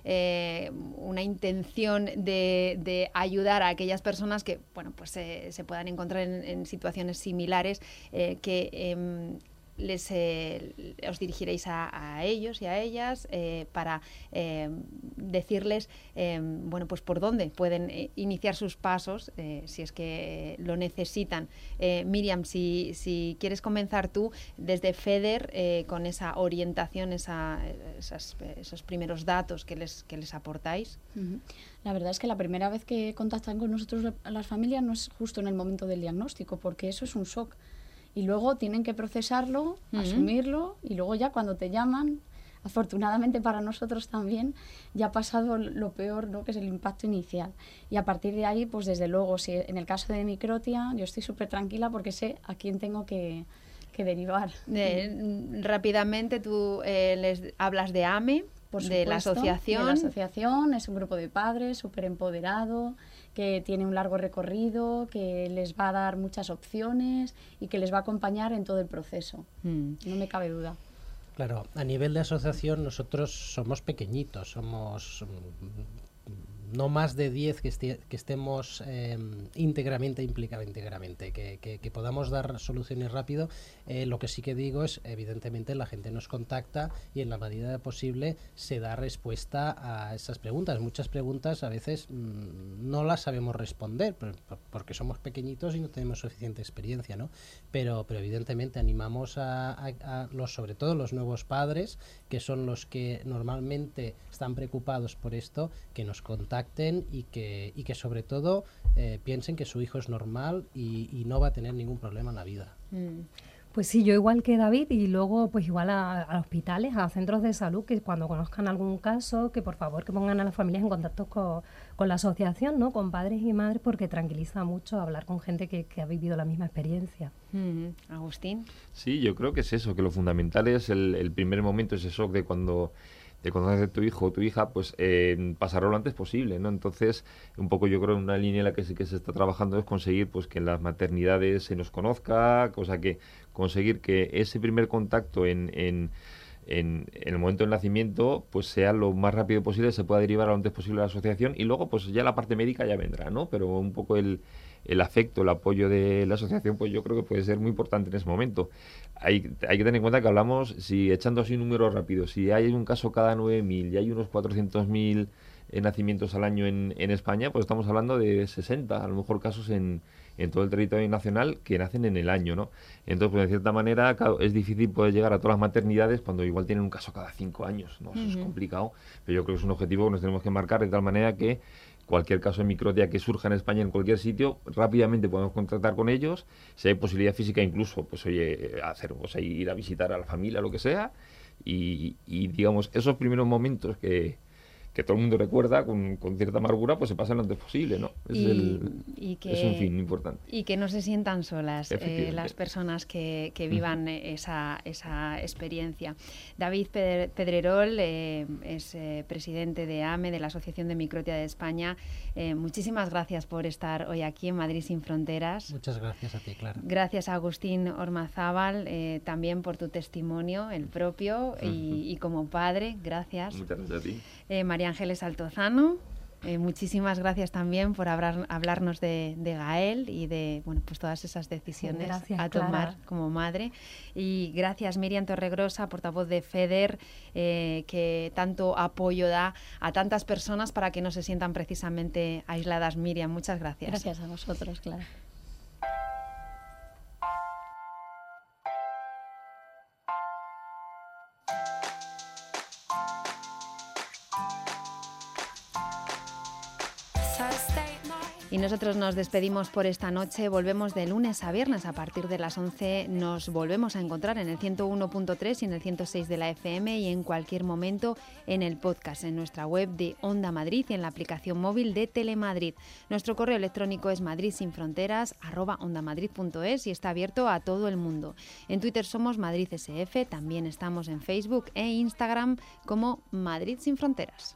una intención de ayudar a aquellas personas que, bueno, pues se puedan encontrar en situaciones similares, os dirigiréis a ellos y a ellas para decirles bueno, pues por dónde pueden iniciar sus pasos si es que lo necesitan. Miriam, si quieres comenzar tú desde FEDER con esa orientación, esos primeros datos que les aportáis. La verdad es que la primera vez que contactan con nosotros las familias no es justo en el momento del diagnóstico, porque eso es un shock. Y luego tienen que procesarlo, asumirlo, y luego ya cuando te llaman, afortunadamente para nosotros también, ya ha pasado lo peor, ¿no? Que es el impacto inicial. Y a partir de ahí, pues desde luego, si en el caso de microtia, yo estoy súper tranquila porque sé a quién tengo que derivar. Rápidamente, tú les hablas de AME, por de la asociación. De la asociación, es un grupo de padres súper empoderado, que tiene un largo recorrido, que les va a dar muchas opciones y que les va a acompañar en todo el proceso. No me cabe duda. Claro, a nivel de asociación nosotros somos pequeñitos, somos no más de 10 que estemos íntegramente, que podamos dar soluciones rápido. Lo que sí que digo es, evidentemente, la gente nos contacta y en la medida posible se da respuesta a esas preguntas. Muchas preguntas a veces no las sabemos responder porque somos pequeñitos y no tenemos suficiente experiencia, ¿no? Pero evidentemente animamos sobre todo los nuevos padres, que son los que normalmente están preocupados por esto, que nos contacten y que sobre todo piensen que su hijo es normal y no va a tener ningún problema en la vida. Pues sí, yo igual que David, y luego pues igual a hospitales, a centros de salud, que cuando conozcan algún caso, que por favor que pongan a las familias en contacto con la asociación, ¿no? Con padres y madres, porque tranquiliza mucho hablar con gente que ha vivido la misma experiencia. Agustín. Sí, yo creo que es eso, que lo fundamental es el primer momento, ese shock de cuando nace tu hijo o tu hija, pues pasarlo lo antes posible, ¿no? Entonces, un poco yo creo una línea en la que sí que se está trabajando es conseguir pues que en las maternidades se nos conozca, cosa que conseguir que ese primer contacto en el momento del nacimiento pues sea lo más rápido posible, se pueda derivar lo antes posible a la asociación, y luego pues ya la parte médica ya vendrá, ¿no? Pero un poco el afecto, el apoyo de la asociación, pues yo creo que puede ser muy importante en ese momento. Hay que tener en cuenta que hablamos, si echando así números rápidos, si hay un caso cada 9.000 y hay unos 400.000 nacimientos al año en España, pues estamos hablando de 60, a lo mejor casos en todo el territorio nacional que nacen en el año, ¿no? Entonces, pues de cierta manera, claro, es difícil poder llegar a todas las maternidades cuando igual tienen un caso cada 5 años, ¿no? Eso es complicado, pero yo creo que es un objetivo que nos tenemos que marcar de tal manera que cualquier caso de microtia que surja en España en cualquier sitio, rápidamente podemos contactar con ellos, si hay posibilidad física incluso, pues oye, ir a visitar a la familia, lo que sea, y digamos, esos primeros momentos que todo el mundo recuerda con cierta amargura, pues se pasan lo antes posible, ¿no? Es un fin importante. Y que no se sientan solas las personas que vivan esa experiencia. David Pedrerol es presidente de AME, de la Asociación de Microtia de España. Muchísimas gracias por estar hoy aquí en Madrid Sin Fronteras. Muchas gracias a ti, Clara. Gracias a Agustín Ormazábal también por tu testimonio, el propio, y como padre, gracias. Muchas gracias a ti. María Ángeles Altozano, muchísimas gracias también por hablarnos de Gael y de pues todas esas decisiones a tomar como madre. Y gracias Miriam Torregrosa, portavoz de FEDER, que tanto apoyo da a tantas personas para que no se sientan precisamente aisladas. Miriam, muchas gracias. Gracias a vosotros, Clara. Y nosotros nos despedimos por esta noche. Volvemos de lunes a viernes a partir de las 11. Nos volvemos a encontrar en el 101.3 y en el 106 de la FM, y en cualquier momento en el podcast, en nuestra web de Onda Madrid y en la aplicación móvil de Telemadrid. Nuestro correo electrónico es madridsinfronteras@ondamadrid.es y está abierto a todo el mundo. En Twitter somos MadridSF, también estamos en Facebook e Instagram como Madrid Sin Fronteras.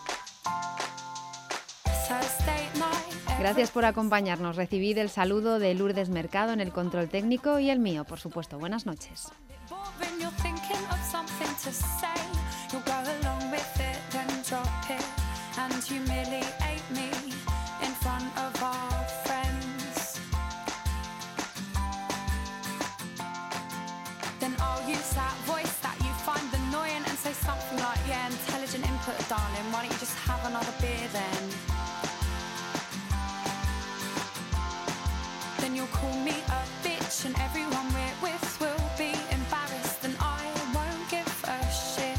Gracias por acompañarnos. Recibid el saludo de Lourdes Mercado en el control técnico y el mío, por supuesto. Buenas noches. You'll call me a bitch and everyone we're with will be embarrassed, and I won't give a shit.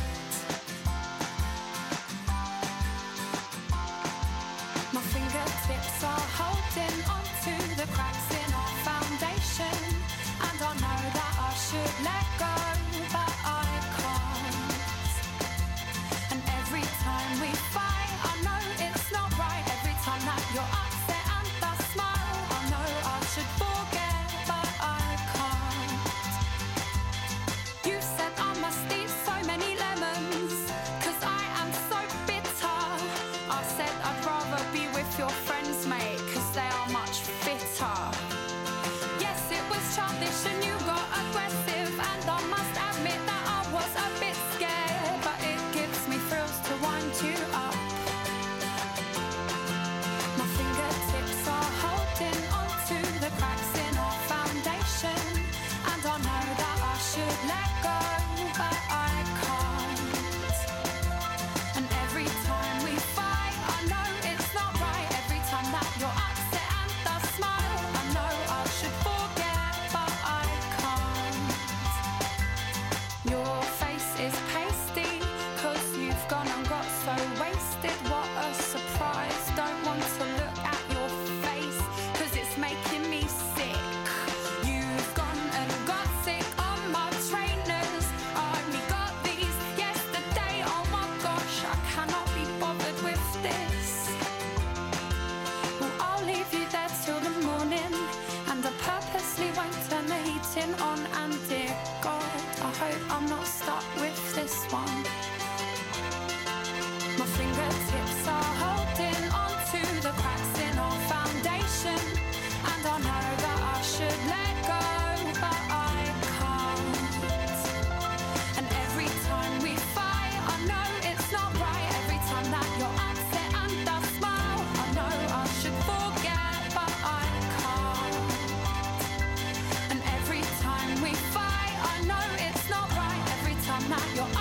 My fingertips are holding onto the cracks in our foundation, and I know that I should let go, but I can't. And every time we fight, I know it's not right. Every time that you're upset and I smile, I know I should forget, but I can't. You said I must eat so many lemons, 'cause I am so bitter. I said I'd rather be with your friends, mate, 'cause they are much fitter. Yes, it was childish and you got aggressive, and I must admit that I was a bit scared, but it gives me thrills to wind you up. My fingertips are holding onto the cracks in our foundation, and I know that I should let go, but I can't. And every time we fight, I know it's not right. Every time that you're upset and I smile, I know I should forget, but I can't. Your face is pasty, 'cause you've gone and got so wasted. What a surprise. Don't want to look at your face, 'cause it's making me sick. You've gone and got sick, fingertips are holding on to the cracks in our foundation. And I know that I should let go, but I can't. And every time we fight, I know it's not right. Every time that you're upset and I smile, I know I should forget, but I can't. And every time we fight, I know it's not right. Every time that you're